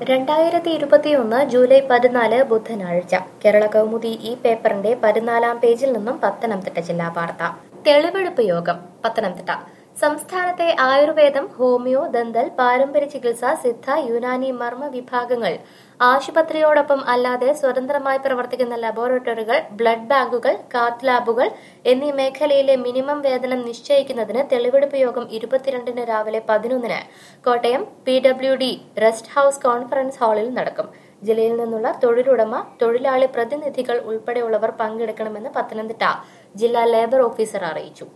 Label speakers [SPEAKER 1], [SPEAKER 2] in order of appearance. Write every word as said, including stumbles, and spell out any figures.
[SPEAKER 1] രണ്ടായിരത്തി ഇരുപത്തിയൊന്ന് ജൂലൈ പതിനാല് ബുധനാഴ്ച കേരള കൗമുദി ഈ പേപ്പറിന്റെ പതിനാലാം പേജിൽ നിന്നും പത്തനംതിട്ട ജില്ലാ വാർത്ത. തെളിവെടുപ്പ് യോഗം പത്തനംതിട്ട. സംസ്ഥാനത്തെ ആയുർവേദം, ഹോമിയോ, ദന്തൽ, പാരമ്പര്യ ചികിത്സ, സിദ്ധ, യുനാനി, മർമ്മ വിഭാഗങ്ങൾ ആശുപത്രിയോടൊപ്പം അല്ലാതെ സ്വതന്ത്രമായി പ്രവർത്തിക്കുന്ന ലബോറട്ടറികൾ, ബ്ലഡ് ബാങ്കുകൾ, കാത്ത് ലാബുകൾ എന്നീ മേഖലയിലെ മിനിമം വേതനം നിശ്ചയിക്കുന്നതിന് തെളിവെടുപ്പ് യോഗം ഇരുപത്തിരണ്ടിന് രാവിലെ പതിനൊന്നിന് Kottayam P W D rest house conference ഹാളിൽ നടക്കും. ജില്ലയിൽ നിന്നുള്ള തൊഴിലുടമ, തൊഴിലാളി പ്രതിനിധികൾ ഉൾപ്പെടെയുള്ളവർ പങ്കെടുക്കണമെന്ന് പത്തനംതിട്ട ജില്ലാ ലേബർ ഓഫീസർ അറിയിച്ചു.